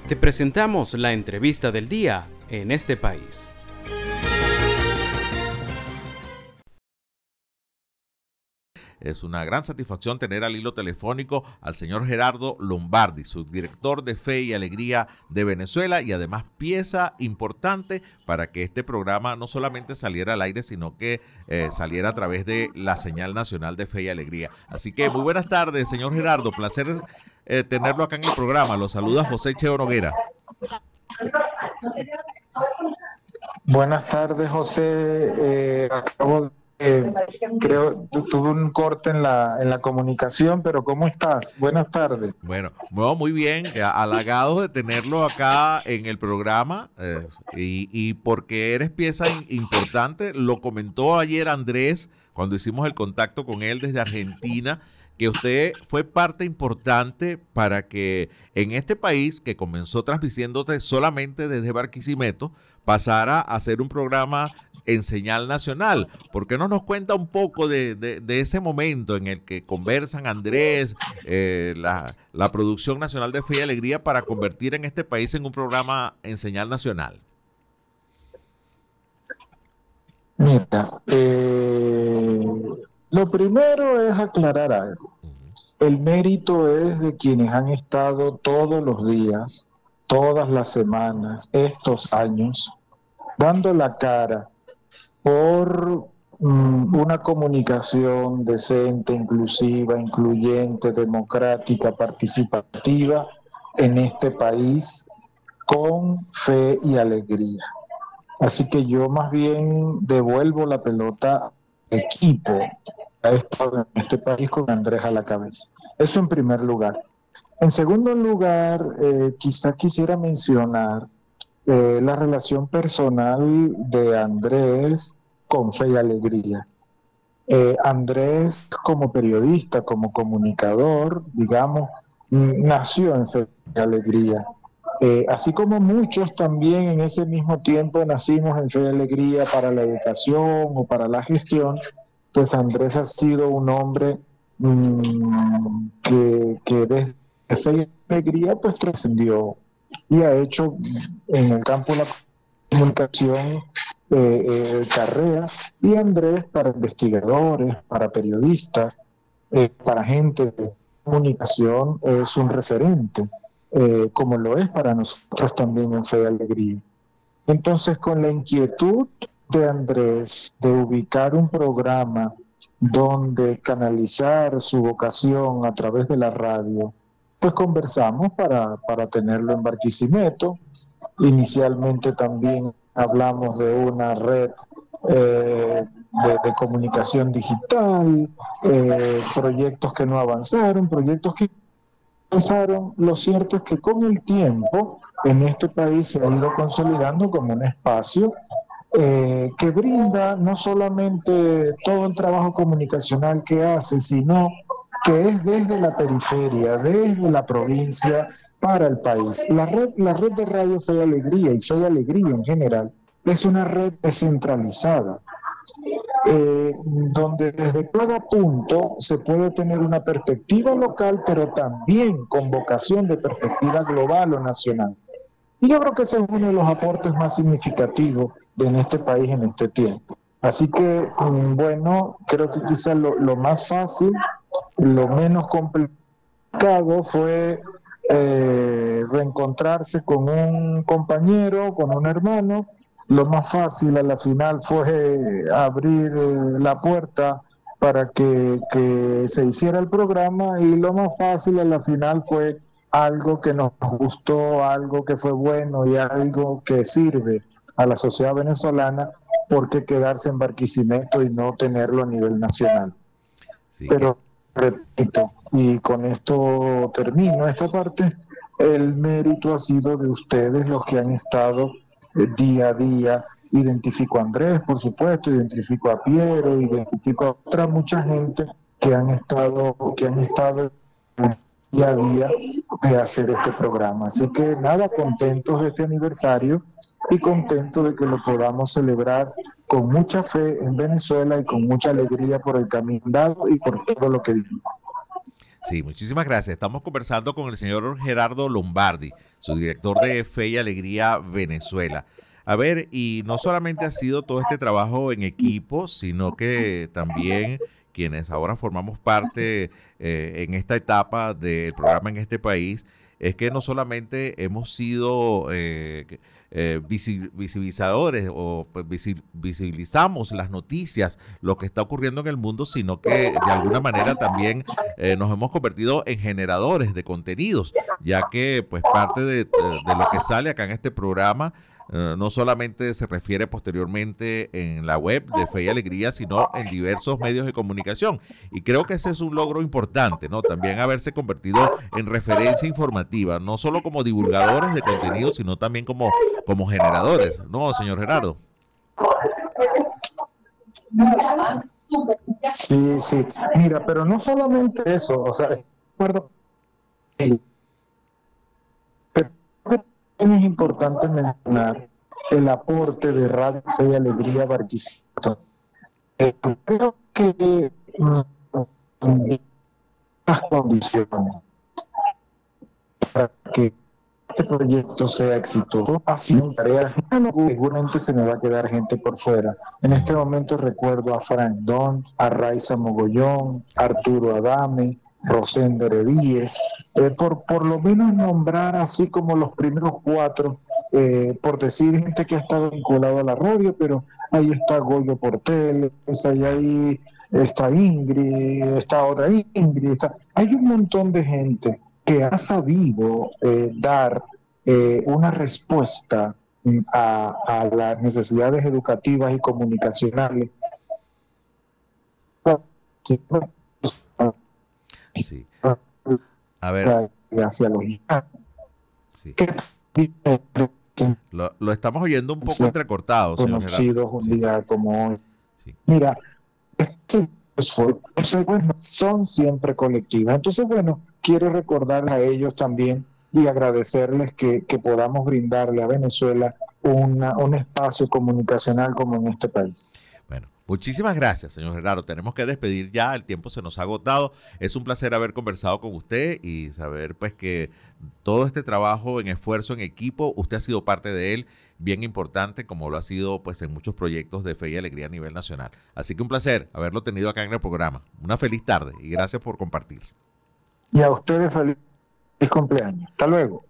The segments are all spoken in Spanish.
Te presentamos la entrevista del día en este país. Es una gran satisfacción tener al hilo telefónico al señor Gerardo Lombardi, subdirector de Fe y Alegría de Venezuela, y además pieza importante para que este programa no solamente saliera al aire, sino que saliera a través de la señal nacional de Fe y Alegría. Así que muy buenas tardes, señor Gerardo, placer tenerlo acá en el programa. Lo saluda José Cheo Noguera. Buenas tardes, José. Creo que tuve un corte en la comunicación, pero ¿cómo estás? Buenas tardes. Bueno, muy bien, halagado de tenerlo acá en el programa y porque eres pieza importante. Lo comentó ayer Andrés cuando hicimos el contacto con él desde Argentina, que usted fue parte importante para que en este país, que comenzó transmitiéndote solamente desde Barquisimeto, pasara a ser un programa en señal nacional. ¿Por qué no nos cuenta un poco de ese momento en el que conversan Andrés, la producción nacional de Fe y Alegría, para convertir en este país en un programa en señal nacional? Mira, lo primero es aclarar algo. El mérito es de quienes han estado todos los días, todas las semanas, estos años, dando la cara por una comunicación decente, inclusiva, incluyente, democrática, participativa en este país, con fe y alegría. Así que yo más bien devuelvo la pelota al equipo que ha estado en este país con Andrés a la cabeza. Eso en primer lugar. En segundo lugar, quizá quisiera mencionar la relación personal de Andrés con Fe y Alegría. Andrés, como periodista, como comunicador, digamos, nació en Fe y Alegría. Así como muchos también en ese mismo tiempo nacimos en Fe y Alegría para la educación o para la gestión, pues Andrés ha sido un hombre que desde Fe y Alegría pues trascendió y ha hecho en el campo de la comunicación carrera, y Andrés para investigadores, para periodistas, para gente de comunicación es un referente, como lo es para nosotros también en Fe y Alegría. Entonces, con la inquietud de Andrés de ubicar un programa donde canalizar su vocación a través de la radio, pues conversamos para tenerlo en Barquisimeto. Inicialmente también hablamos de una red de comunicación digital, proyectos que no avanzaron, proyectos que avanzaron. Lo cierto es que con el tiempo en este país se ha ido consolidando como un espacio que brinda no solamente todo el trabajo comunicacional que hace, sino que es desde la periferia, desde la provincia para el país. La red de Radio Fe y Alegría y Fe y Alegría en general es una red descentralizada, donde desde cada punto se puede tener una perspectiva local, pero también con vocación de perspectiva global o nacional. Y yo creo que ese es uno de los aportes más significativos en este país en este tiempo. Así que, bueno, creo que quizás lo más fácil, lo menos complicado fue reencontrarse con un compañero, con un hermano. Lo más fácil a la final fue abrir la puerta para que se hiciera el programa, y lo más fácil a la final fue algo que nos gustó, algo que fue bueno y algo que sirve a la sociedad venezolana, porque quedarse en Barquisimeto y no tenerlo a nivel nacional. Sí, pero repito, y con esto termino esta parte, el mérito ha sido de ustedes, los que han estado día a día. Identifico a Andrés, por supuesto, identifico a Piero, identifico a otra mucha gente que han estado día a día de hacer este programa. Así que nada, contentos de este aniversario y contentos de que lo podamos celebrar con mucha fe en Venezuela y con mucha alegría por el camino dado y por todo lo que vivimos. Sí, muchísimas gracias. Estamos conversando con el señor Gerardo Lombardi, su director de Fe y Alegría Venezuela. A ver, y no solamente ha sido todo este trabajo en equipo, sino que también quienes ahora formamos parte en esta etapa del programa en este país, es que no solamente hemos sido visibilizadores o pues, visibilizamos las noticias, lo que está ocurriendo en el mundo, sino que de alguna manera también nos hemos convertido en generadores de contenidos, ya que pues parte de lo que sale acá en este programa no solamente se refiere posteriormente en la web de Fe y Alegría, sino en diversos medios de comunicación. Y creo que ese es un logro importante, ¿no? También haberse convertido en referencia informativa, no solo como divulgadores de contenido, sino también como generadores, ¿no, señor Gerardo? Sí, sí. Mira, pero no solamente eso, o sea, recuerdo, pero es importante mencionar el aporte de Radio Fe y Alegría Barquisimeto. Creo que las condiciones para que este proyecto sea exitoso, así en tareas, seguramente se me va a quedar gente por fuera. En este momento recuerdo a Frank Don, a Raiza Mogollón, Arturo Adame, Rosendo Revíes, por lo menos nombrar así como los primeros 4, por decir gente que ha estado vinculado a la radio, pero ahí está Goyo Portel, ahí está Ingrid, está otra Ingrid, hay un montón de gente que ha sabido dar una respuesta a las necesidades educativas y comunicacionales. Sí. A ver. Hacia los sí. Lo estamos oyendo un poco entrecortado, señor conocidos un día como hoy. Sí. Mira, son siempre colectivas. Entonces, bueno, quiero recordar a ellos también y agradecerles que podamos brindarle a Venezuela un espacio comunicacional como en este país. Bueno, muchísimas gracias, señor Gerardo. Tenemos que despedir ya, el tiempo se nos ha agotado. Es un placer haber conversado con usted y saber pues que todo este trabajo en esfuerzo, en equipo, usted ha sido parte de él, bien importante, como lo ha sido pues en muchos proyectos de Fe y Alegría a nivel nacional. Así que un placer haberlo tenido acá en el programa. Una feliz tarde y gracias por compartir. Y a ustedes feliz cumpleaños. Hasta luego.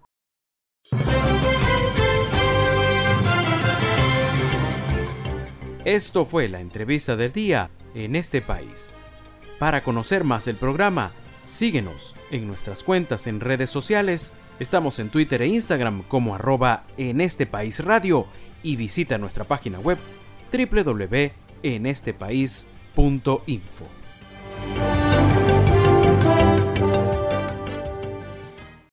Esto fue la entrevista del día en este país. Para conocer más el programa, síguenos en nuestras cuentas en redes sociales. Estamos en Twitter e Instagram como @enestepaisradio y visita nuestra página web www.enestepais.info.